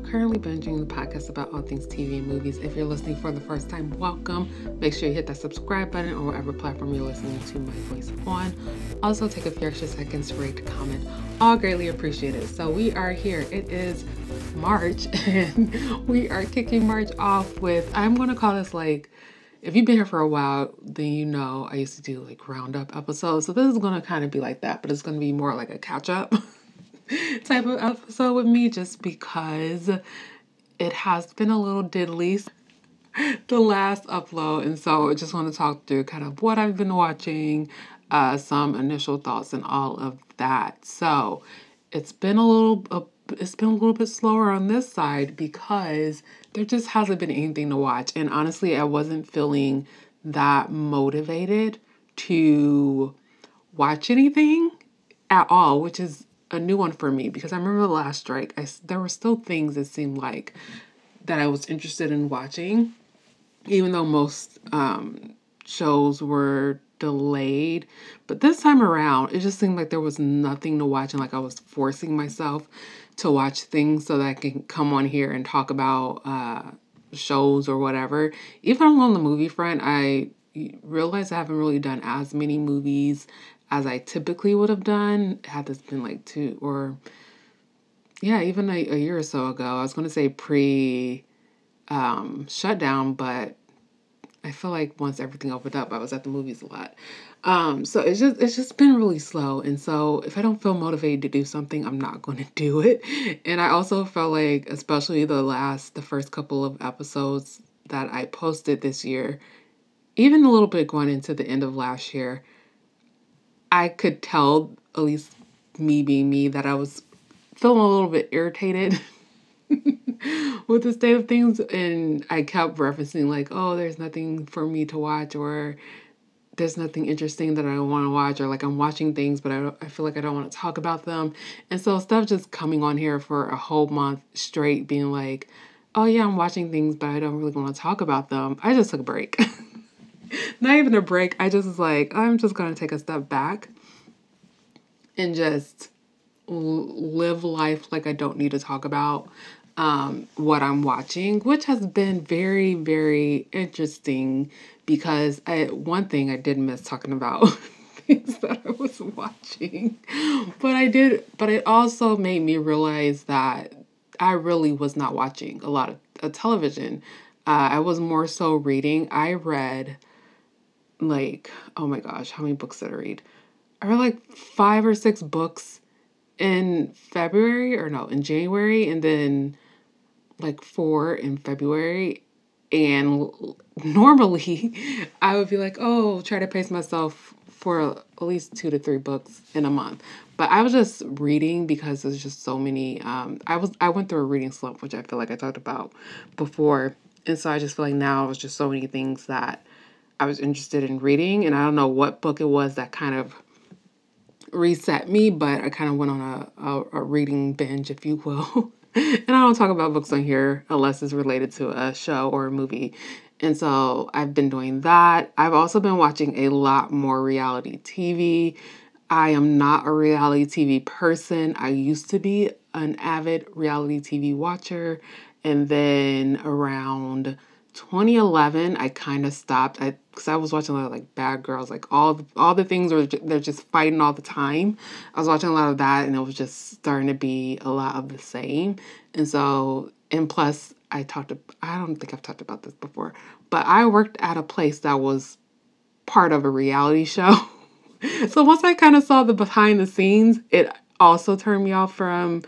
currently binging the podcast about all things TV and movies. If you're listening for the first time, welcome. Make sure you hit that subscribe button or whatever platform you're listening to my voice on. Also, take a few extra seconds to rate, comment. All greatly appreciated. So we are here. It is March, and we are kicking March off with, I'm going to call this like, if you've been here for a while, then you know I used to do like roundup episodes. So this is going to kind of be like that, but it's going to be more like a catch up type of episode with me just because it has been a little diddly the last upload. And so I just want to talk through kind of what I've been watching, some initial thoughts and all of that. So it's been a little bit slower on this side because there just hasn't been anything to watch. And honestly, I wasn't feeling that motivated to watch anything at all, which is a new one for me because I remember the last strike, there were still things it seemed like that I was interested in watching, even though most shows were delayed. But this time around, it just seemed like there was nothing to watch and like I was forcing myself to watch things so that I can come on here and talk about shows or whatever. Even on the movie front, I realized I haven't really done as many movies as I typically would have done had this been like even a year or so ago. I was going to say pre shutdown, but I feel like once everything opened up, I was at the movies a lot. So it's just been really slow. And so if I don't feel motivated to do something, I'm not going to do it. And I also felt like, especially the first couple of episodes that I posted this year, even a little bit going into the end of last year, I could tell, at least me being me, that I was feeling a little bit irritated with the state of things. And I kept referencing like, oh, there's nothing for me to watch, or there's nothing interesting that I want to watch, or like I'm watching things, but I feel like I don't want to talk about them. And so stuff just coming on here for a whole month straight being like, oh yeah, I'm watching things, but I don't really want to talk about them. I just took a break. Not even a break. I just was like, I'm just going to take a step back and just live life like I don't need to talk about what I'm watching, which has been very, very interesting because one thing I did miss talking about things that I was watching, but it also made me realize that I really was not watching a lot of television. I was more so reading. I read like, oh my gosh, how many books did I read? I read like 5 or 6 books in January, and then like 4 in February. And normally I would be like, oh, try to pace myself for at least 2 to 3 books in a month. But I was just reading because there's just so many. I went through a reading slump, which I feel like I talked about before. And so I just feel like now it's just so many things that I was interested in reading. And I don't know what book it was that kind of reset me, but I kind of went on a reading binge, if you will. And I don't talk about books on here unless it's related to a show or a movie. And so I've been doing that. I've also been watching a lot more reality TV. I am not a reality TV person. I used to be an avid reality TV watcher. And then around 2011, I kind of stopped. Because I was watching a lot of like Bad Girls, like all the things where they're just fighting all the time. I was watching a lot of that, and it was just starting to be a lot of the same. And so, and plus, I don't think I've talked about this before, but I worked at a place that was part of a reality show. So once I kind of saw the behind the scenes, it also turned me off from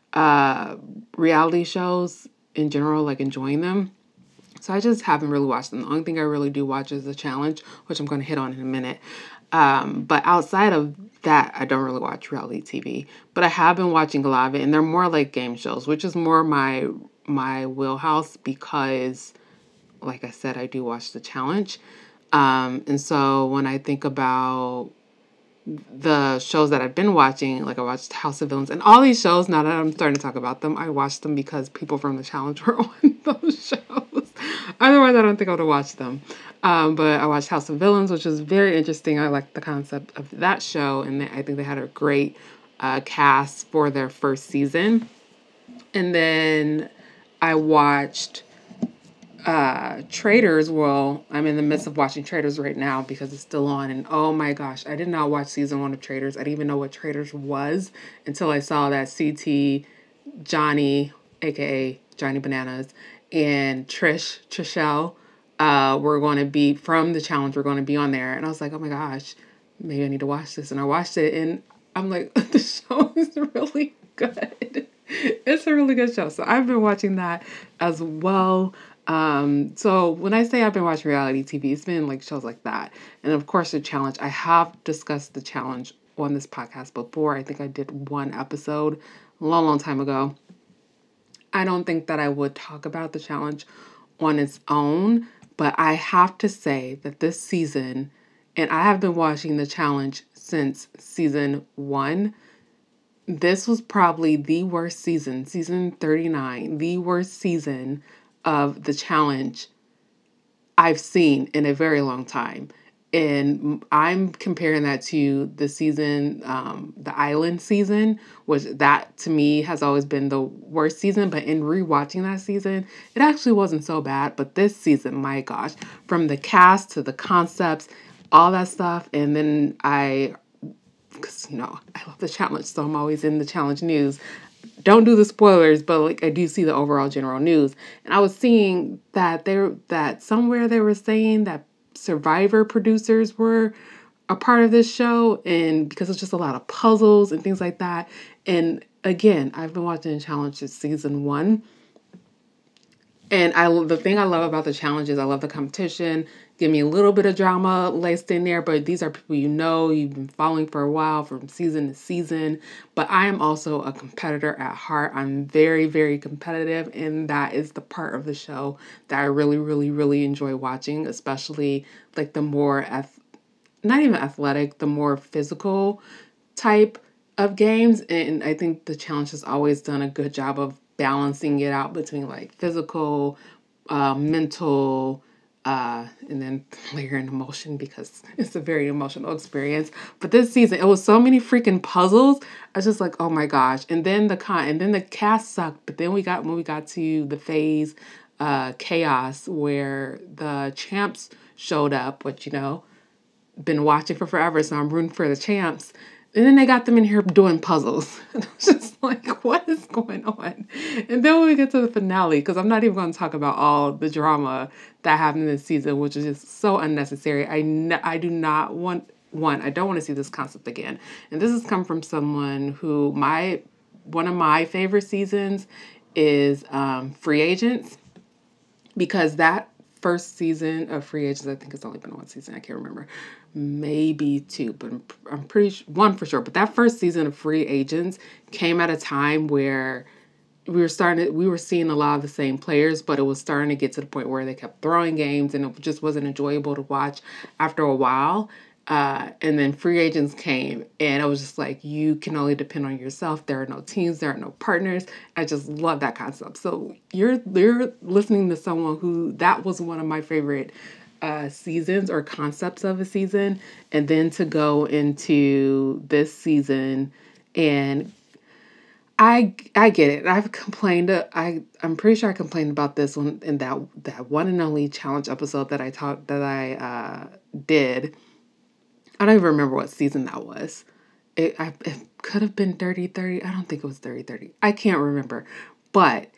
reality shows in general, like enjoying them. So I just haven't really watched them. The only thing I really do watch is The Challenge, which I'm going to hit on in a minute. But outside of that, I don't really watch reality TV. But I have been watching a lot of it, and they're more like game shows, which is more my wheelhouse because, like I said, I do watch The Challenge. And so when I think about the shows that I've been watching, like I watched House of Villains and all these shows, now that I'm starting to talk about them, I watched them because people from The Challenge were on those shows. Otherwise, I don't think I would have watched them. But I watched House of Villains, which was very interesting. I liked the concept of that show, and I think they had a great cast for their first season. And then I watched Traders. Well, I'm in the midst of watching Traders right now because it's still on. And oh my gosh, I did not watch season 1 of Traders. I didn't even know what Traders was until I saw that CT, Johnny, aka Johnny Bananas, and Trishelle, were going to be from the challenge. We're going to be on there, and I was like, oh my gosh, maybe I need to watch this. And I watched it, and I'm like, the show is really good. It's a really good show. So I've been watching that as well. So when I say I've been watching reality TV, it's been like shows like that. And of course the challenge. I have discussed the challenge on this podcast before. I think I did one episode a long, long time ago. I don't think that I would talk about the challenge on its own, but I have to say that this season, and I have been watching the challenge since season 1, this was probably the worst season, season 39, the worst season of the challenge I've seen in a very long time. And I'm comparing that to the season, the Island season, which that to me has always been the worst season. But in rewatching that season, it actually wasn't so bad. But this season, my gosh, from the cast to the concepts, all that stuff. And then because I love the challenge, so I'm always in the challenge news. Don't do the spoilers, but like I do see the overall general news. And I was seeing that somewhere they were saying that Survivor producers were a part of this show, and because it's just a lot of puzzles and things like that. And again, I've been watching the challenge since season 1. And the thing I love about the challenge is I love the competition. Give me a little bit of drama laced in there, but these are people you've been following for a while from season to season. But I am also a competitor at heart. I'm very, very competitive, and that is the part of the show that I really, really, really enjoy watching, especially like the more, not even athletic, the more physical type of games. And I think the challenge has always done a good job of balancing it out between like physical, mental, and then layer in emotion because it's a very emotional experience. But this season, it was so many freaking puzzles. I was just like, oh my gosh. And then the cast sucked. But then when we got to the phase, chaos, where the champs showed up, which been watching for forever, so I'm rooting for the champs. And then they got them in here doing puzzles. And I was just like, what is going on? And then when we get to the finale, because I'm not even going to talk about all the drama that happened this season, which is just so unnecessary. I do not want, I don't want to see this concept again. And this has come from someone who, one of my favorite seasons is Free Agents, because that first season of Free Agents, I think it's only been one season, I can't remember, maybe 2, but I'm pretty sure, 1 for sure. But that first season of Free Agents came at a time where we were seeing a lot of the same players, but it was starting to get to the point where they kept throwing games and it just wasn't enjoyable to watch after a while. And then Free Agents came, and I was just like, you can only depend on yourself. There are no teams, there are no partners. I just love that concept. So you're listening to someone who, that was one of my favorite seasons or concepts of a season, and then to go into this season, and I get it. I've complained. I'm pretty sure I complained about this one in that one and only challenge episode that I did. I don't even remember what season that was. It could have been 30-30. I don't think it was 30-30. I can't remember. But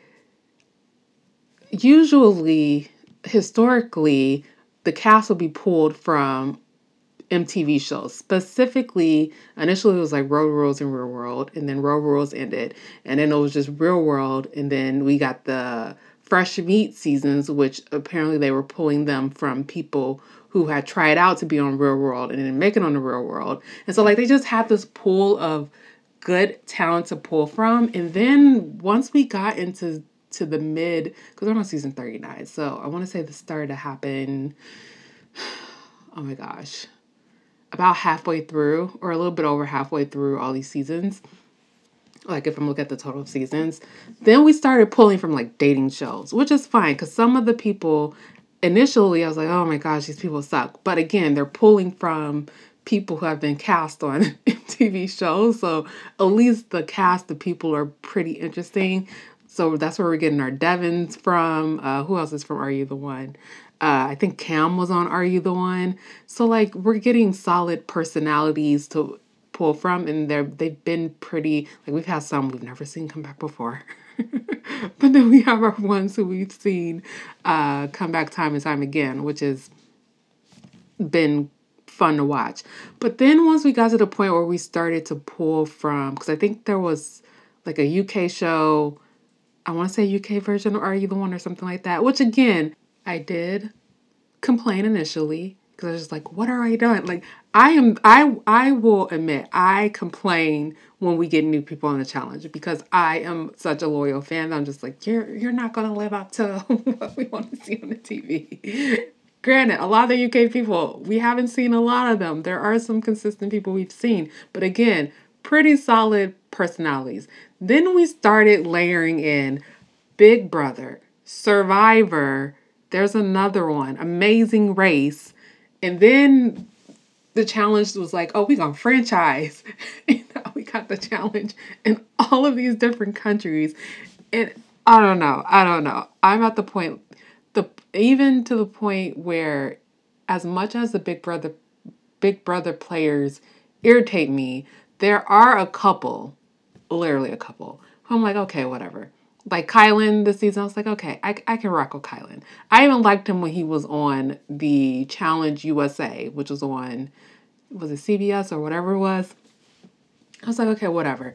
usually, historically, the cast will be pulled from MTV shows. Specifically, initially it was like Road Rules and Real World, and then Road Rules ended, and then it was just Real World, and then we got the Fresh Meat seasons, which apparently they were pulling them from people who had tried out to be on Real World and didn't make it on the Real World. And so like they just had this pool of good talent to pull from. And then once we got into the mid, because we're on season 39, so I want to say this started to happen, oh my gosh, about halfway through, or a little bit over halfway through all these seasons. Like if I'm looking at the total of seasons, then we started pulling from like dating shows, which is fine because some of the people initially I was like, oh my gosh, these people suck. But again, they're pulling from people who have been cast on TV shows. So at least the cast of people are pretty interesting. So that's where we're getting our Devons from. Who else is from Are You the One? I think Cam was on Are You the One? So like we're getting solid personalities to pull from, and they've been pretty like we've had some we've never seen come back before. But then we have our ones who we've seen come back time and time again, which has been fun to watch. But then once we got to the point where we started to pull from, because I think there was like a UK show, I want to say UK version of Are You the One or something like that, which again, I did complain initially because I was just like, what are I doing? Like I will admit I complain when we get new people on the challenge because I am such a loyal fan. I'm just like, you're not gonna live up to what we want to see on the TV. Granted, a lot of the UK people, we haven't seen a lot of them. There are some consistent people we've seen, but again, pretty solid personalities. Then we started layering in Big Brother, Survivor, there's another one, Amazing Race. And then the challenge was like, oh, we gonna franchise. And now we got the challenge in all of these different countries. And I don't know. I'm at the point, even to the point where as much as the Big Brother players irritate me, there are a couple, literally a couple, who I'm like, okay, whatever. Like Kylan this season, I was like, okay, I can rock with Kylan. I even liked him when he was on the Challenge USA, which was it CBS or whatever it was? I was like, okay, whatever.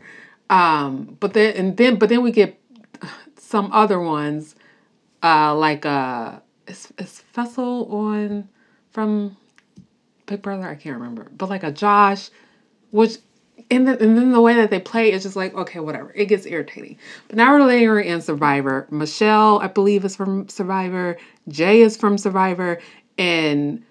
But then we get some other ones, like is Fessel on from Big Brother? I can't remember. But like a Josh, which and then the way that they play is just like, okay, whatever. It gets irritating. But now we're layering in Survivor. Michelle, I believe, is from Survivor. Jay is from Survivor. And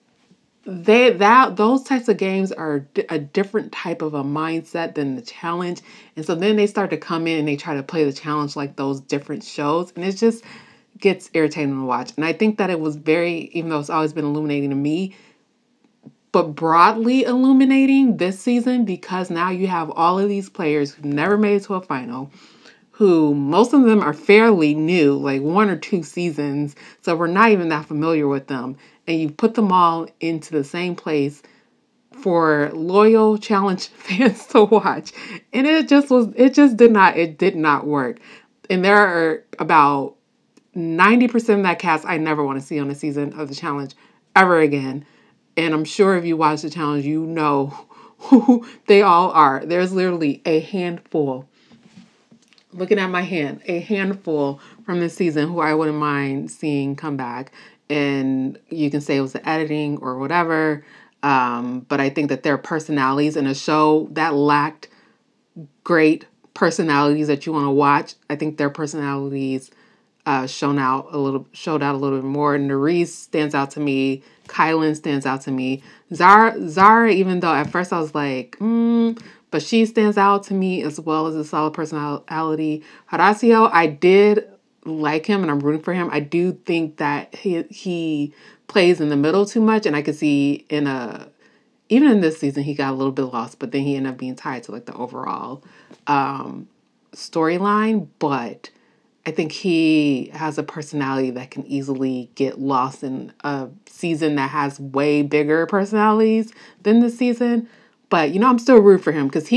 those types of games are a different type of a mindset than the challenge. And so then they start to come in and they try to play the challenge like those different shows. And it just gets irritating to watch. And I think that it was even though it's always been illuminating to me, but broadly illuminating this season because now you have all of these players who've never made it to a final, who most of them are fairly new, like 1 or 2 seasons. So we're not even that familiar with them. And you put them all into the same place for loyal challenge fans to watch. And it did not work. And there are about 90% of that cast I never want to see on a season of the challenge ever again. And I'm sure if you watch the challenge, you know who they all are. There's literally a handful, looking at my hand, a handful from this season who I wouldn't mind seeing come back. And you can say it was the editing or whatever. But I think that their personalities in a show that lacked great personalities that you want to watch, I think their personalities showed out a little bit more. Nerese stands out to me. Kylan stands out to me. Zara, even though at first I was like, but she stands out to me as well as a solid personality. Horacio, I did like him and I'm rooting for him. I do think that he plays in the middle too much, and I could see even in this season he got a little bit lost, but then he ended up being tied to like the overall storyline. But I think he has a personality that can easily get lost in a season that has way bigger personalities than this season. But, I'm still rooting for him because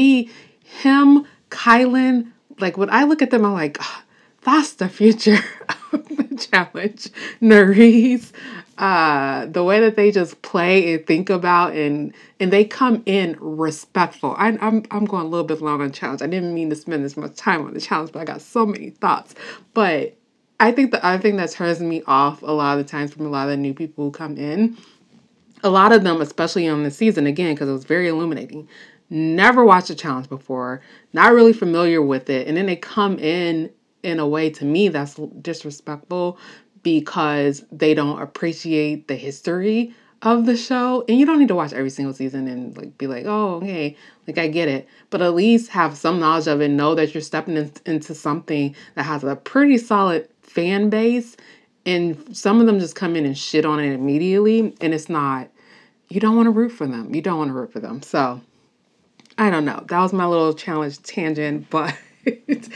Kylan, like when I look at them, I'm like, oh, that's the future of the challenge. Nerese, the way that they just play and think about and they come in respectful. I'm going a little bit long on the challenge. I didn't mean to spend this much time on the challenge, but I got so many thoughts. But I think the other thing that turns me off a lot of the times from a lot of the new people who come in, a lot of them, especially on the season, again, because it was very illuminating, never watched a challenge before, not really familiar with it. And then they come in a way, to me, that's disrespectful because they don't appreciate the history of the show. And you don't need to watch every single season and like be like, oh, okay, like I get it. But at least have some knowledge of it. Know that you're stepping into something that has a pretty solid fan base. And some of them just come in and shit on it immediately. And it's not, you don't want to root for them. You don't want to root for them. So I don't know. That was my little challenge tangent, but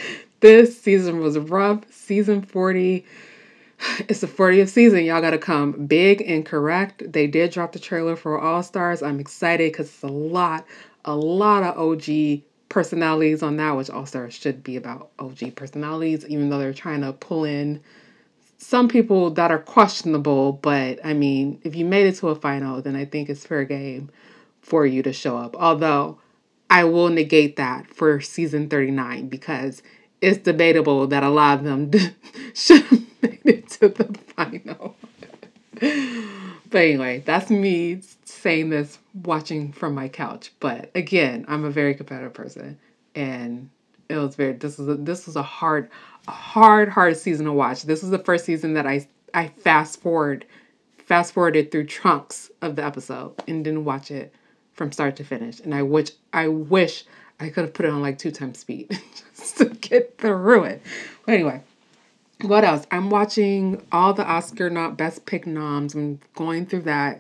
This season was rough. Season 40. It's the 40th season. Y'all got to come big and correct. They did drop the trailer for All Stars. I'm excited because it's a lot of OG personalities on that, which All Stars should be about OG personalities, even though they're trying to pull in some people that are questionable. But I mean, if you made it to a final, then I think it's fair game for you to show up. Although I will negate that for season 39 because it's debatable that a lot of them should have made it to the final. But anyway, that's me saying this watching from my couch. But again, I'm a very competitive person, and it was very. This was a hard season to watch. This was the first season that I fast forwarded through chunks of the episode and didn't watch it from start to finish. And I wish I could have put it on like 2 times speed just to get through it. But anyway, what else? I'm watching all the Oscar not Best Pick noms. I'm going through that.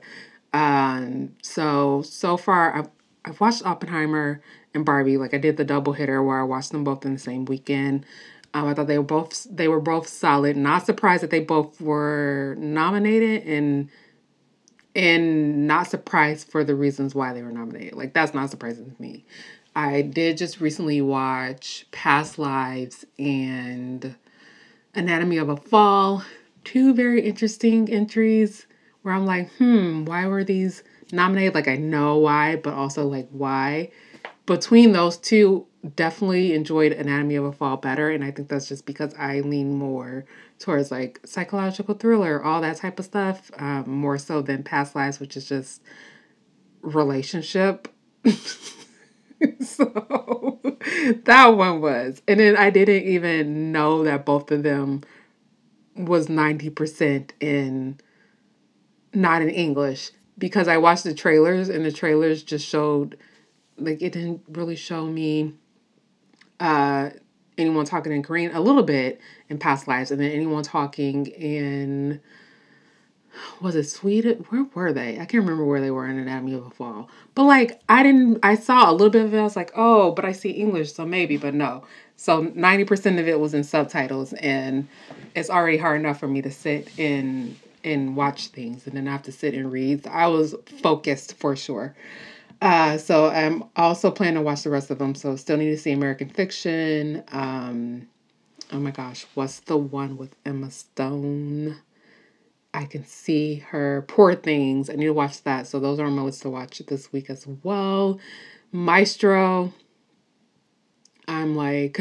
So far I've watched Oppenheimer and Barbie. Like I did the double hitter where I watched them both in the same weekend. I thought they were both solid. Not surprised that they both were nominated, and not surprised for the reasons why they were nominated. Like that's not surprising to me. I did just recently watch Past Lives and Anatomy of a Fall. Two very interesting entries where I'm like, why were these nominated? Like I know why, but also like why. Between those two, definitely enjoyed Anatomy of a Fall better, and I think that's just because I lean more towards like psychological thriller, all that type of stuff, more so than Past Lives, which is just relationship. So that one was, and then I didn't even know that both of them was 90% in not in English because I watched the trailers and the trailers just showed like it didn't really show me uh anyone talking in Korean a little bit in Past Lives, and then anyone talking in, was it Sweden? Where were they? I can't remember where they were in Anatomy of a Fall. But like I saw a little bit of it. I was like, oh, but I see English, so maybe, but no. So 90% of it was in subtitles, and it's already hard enough for me to sit and watch things, and then I have to sit and read. I was focused for sure. So I'm also planning to watch the rest of them. So still need to see American Fiction. Oh my gosh, what's the one with Emma Stone? I can see her. Poor Things. I need to watch that. So those are on my list to watch this week as well. Maestro. I'm like,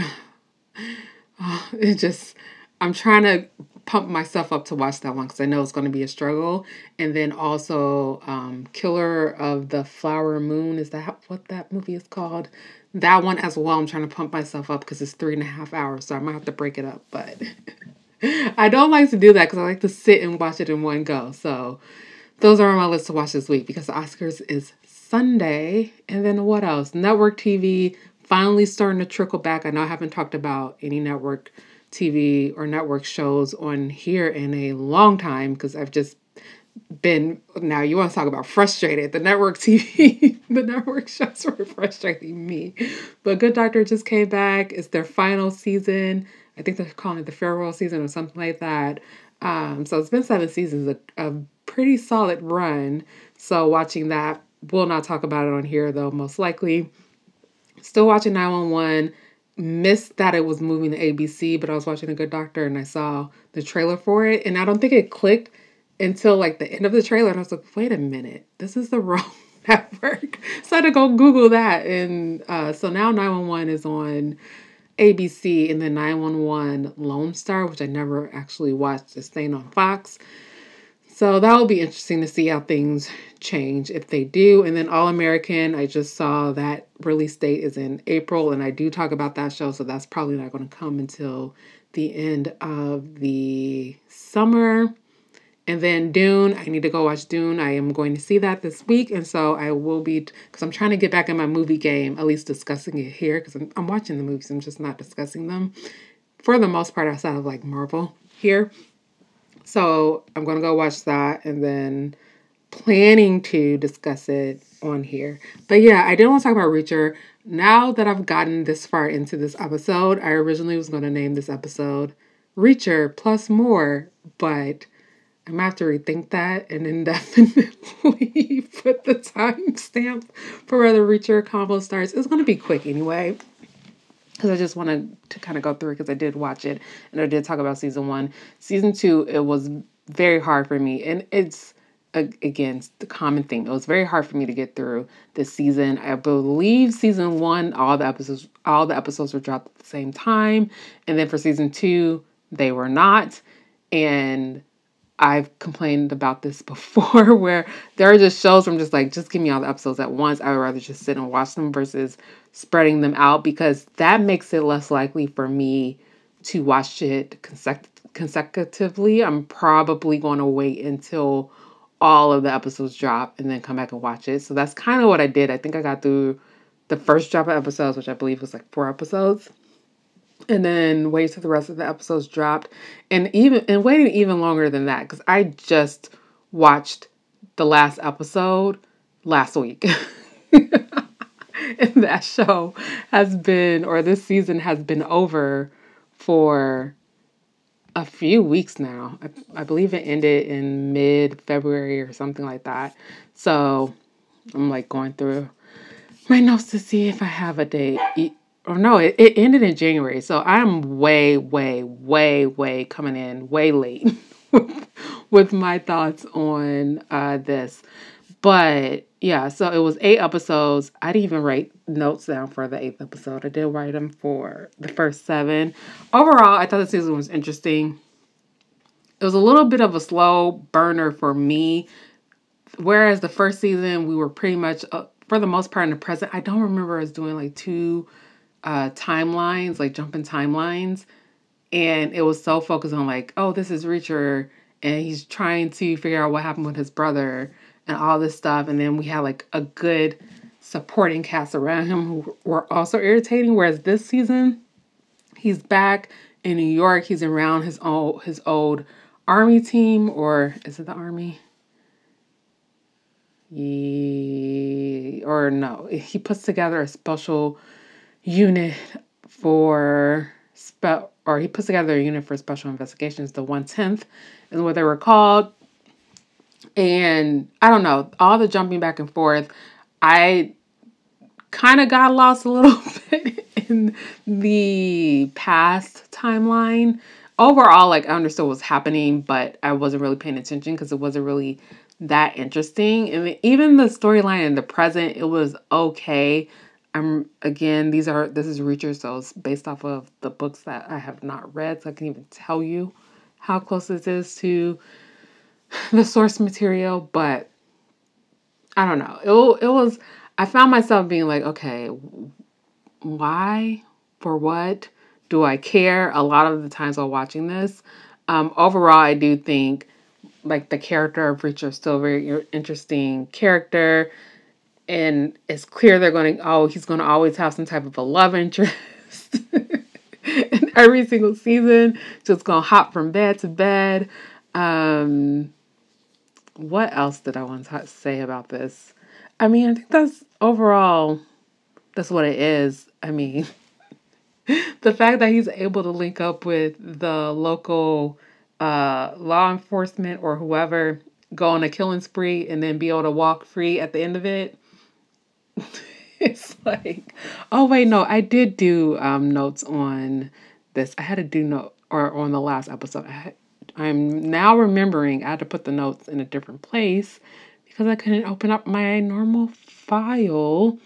it just, I'm trying to pump myself up to watch that one because I know it's going to be a struggle. And then also Killer of the Flower Moon. Is that what that movie is called? That one as well. I'm trying to pump myself up because it's 3.5 hours. So I might have to break it up. But I don't like to do that because I like to sit and watch it in one go. So those are on my list to watch this week because the Oscars is Sunday. And then what else? Network TV finally starting to trickle back. I know I haven't talked about any network TV or network shows on here in a long time because I've just been, now you want to talk about frustrated. The network TV, the network shows were frustrating me. But Good Doctor just came back. It's their final season. I think they're calling it the farewell season or something like that. So it's been 7 seasons, a pretty solid run. So watching that, we'll not talk about it on here though, most likely. Still watching 911. Missed that it was moving to ABC, but I was watching A Good Doctor and I saw the trailer for it. And I don't think it clicked until like the end of the trailer. And I was like, wait a minute, this is the wrong network. So I had to go Google that. And so now 911 is on ABC, and then 911 Lone Star, which I never actually watched, is staying on Fox. So that will be interesting to see how things change if they do. And then All American, I just saw that release date is in April, and I do talk about that show, so that's probably not going to come until the end of the summer. And then Dune, I need to go watch Dune. I am going to see that this week, and so I will be, because I'm trying to get back in my movie game, at least discussing it here, because I'm watching the movies, I'm just not discussing them, for the most part, outside of like Marvel here. So I'm going to go watch that, and then planning to discuss it on here. But yeah, I did want to talk about Reacher. Now that I've gotten this far into this episode, I originally was going to name this episode Reacher plus more, but I'm gonna have to rethink that and indefinitely put the timestamp for where the Reacher combo starts. It's gonna be quick anyway, because I just wanted to kind of go through it because I did watch it and I did talk about season 1. Season 2, it was very hard for me, and it's again the common thing. It was very hard for me to get through this season. I believe season 1, all the episodes were dropped at the same time, and then for season 2, they were not. And I've complained about this before where there are just shows where I'm just like, just give me all the episodes at once. I would rather just sit and watch them versus spreading them out, because that makes it less likely for me to watch it consecutively. I'm probably going to wait until all of the episodes drop and then come back and watch it. So that's kind of what I did. I think I got through the first drop of episodes, which I believe was like 4 episodes, and then wait till the rest of the episodes dropped, and waiting even longer than that, because I just watched the last episode last week. And that show this season has been over for a few weeks now. I believe it ended in mid-February or something like that. So I'm like going through my notes to see if I have a date. Or no, it ended in January. So I'm way, way, way, way coming in way late with my thoughts on this. But yeah, so it was 8 episodes. I didn't even write notes down for the 8th episode. I did write them for the first 7. Overall, I thought the season was interesting. It was a little bit of a slow burner for me. Whereas the first season, we were pretty much, for the most part, in the present. I don't remember us doing like 2 timelines, like jumping timelines. And it was so focused on like, oh, this is Reacher, and he's trying to figure out what happened with his brother and all this stuff. And then we had like a good supporting cast around him who were also irritating. Whereas this season, he's back in New York. He's around his old army team, or is it the army? Or no, he puts together a special unit he puts together a unit for special investigations. The 110th is what they were called. And I don't know, all the jumping back and forth, I kind of got lost a little bit in the past timeline. Overall, like, I understood what was happening, but I wasn't really paying attention because it wasn't really that interesting. And even the storyline in the present, it was okay. This is Reacher, so it's based off of the books that I have not read, so I can't even tell you how close this is to the source material, but I don't know. It was, I found myself being like, okay, why? For what? Do I care? A lot of the times while watching this. Overall, I do think like the character of Reacher is still a very interesting character. And it's clear he's going to always have some type of a love interest in every single season. Just going to hop from bed to bed. What else did I want to say about this? I mean, I think that's what it is. I mean, the fact that he's able to link up with the local law enforcement or whoever, go on a killing spree, and then be able to walk free at the end of it. It's like, oh wait, no, I did do notes on this. I had to do on the last episode. I'm now remembering I had to put the notes in a different place because I couldn't open up my normal file.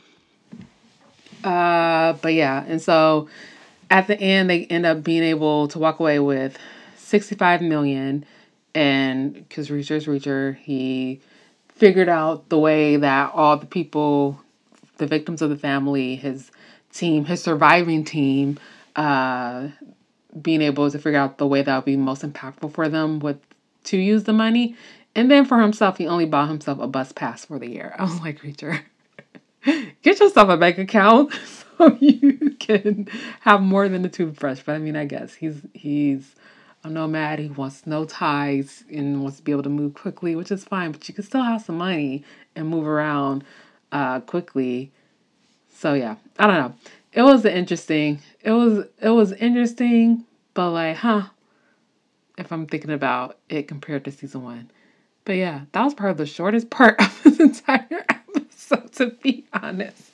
But yeah, and so at the end they end up being able to walk away with $65 million, and because Reacher's Reacher, he figured out the way that all the people, the victims of the family, his team, his surviving team, being able to figure out the way that would be most impactful for them to use the money. And then for himself, he only bought himself a bus pass for the year. I was like, Reacher, get yourself a bank account so you can have more than a toothbrush. But I mean, I guess he's a nomad who wants no ties and wants to be able to move quickly, which is fine, but you can still have some money and move around quickly. So yeah, I don't know. It was interesting. It was interesting, but like, if I'm thinking about it compared to season 1. But yeah, that was probably the shortest part of this entire episode, to be honest.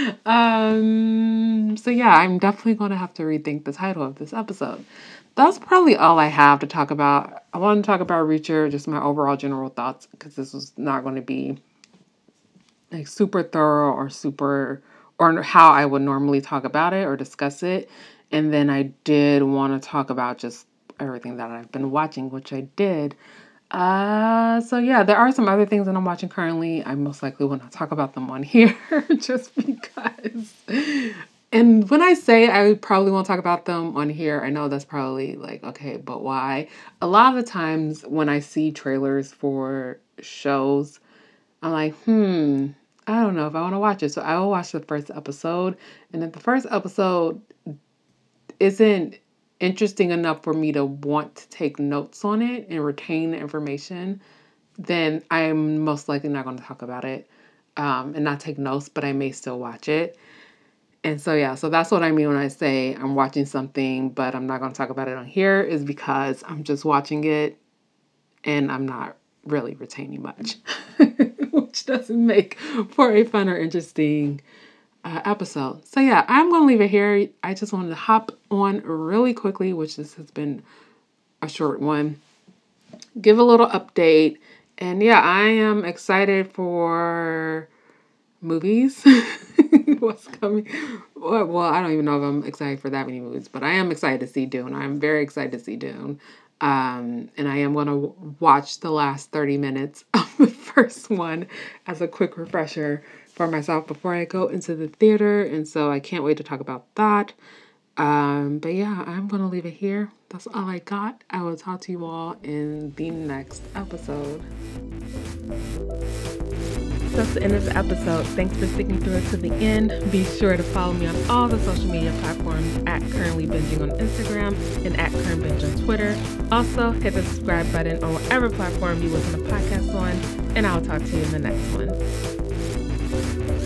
So yeah, I'm definitely going to have to rethink the title of this episode. That's probably all I have to talk about. I want to talk about Reacher, just my overall general thoughts, because this was not going to be like super thorough or how I would normally talk about it or discuss it. And then I did want to talk about just everything that I've been watching, which I did. So yeah, there are some other things that I'm watching currently. I most likely will not talk about them on here just because. And when I say I probably won't talk about them on here, I know that's probably like, okay, but why? A lot of the times when I see trailers for shows, I'm like, I don't know if I want to watch it. So I will watch the first episode. And if the first episode isn't interesting enough for me to want to take notes on it and retain the information, then I'm most likely not going to talk about it and not take notes, but I may still watch it. And so, yeah, so that's what I mean when I say I'm watching something, but I'm not going to talk about it on here, is because I'm just watching it and I'm not really retaining much, which doesn't make for a fun or interesting episode. So yeah, I'm going to leave it here. I just wanted to hop on really quickly, which this has been a short one, give a little update. And yeah, I am excited for movies. What's coming? Well, I don't even know if I'm excited for that many movies, but I am excited to see Dune. I'm very excited to see Dune. And I am going to watch the last 30 minutes of the first one as a quick refresher for myself before I go into the theater. And so I can't wait to talk about that. But yeah, I'm going to leave it here. That's all I got. I will talk to you all in the next episode. That's the end of the episode. Thanks for sticking through it to the end. Be sure to follow me on all the social media platforms at Currently Binging on Instagram and at Current Binge on Twitter. Also, hit the subscribe button on whatever platform you listen to podcasts on, and I'll talk to you in the next one.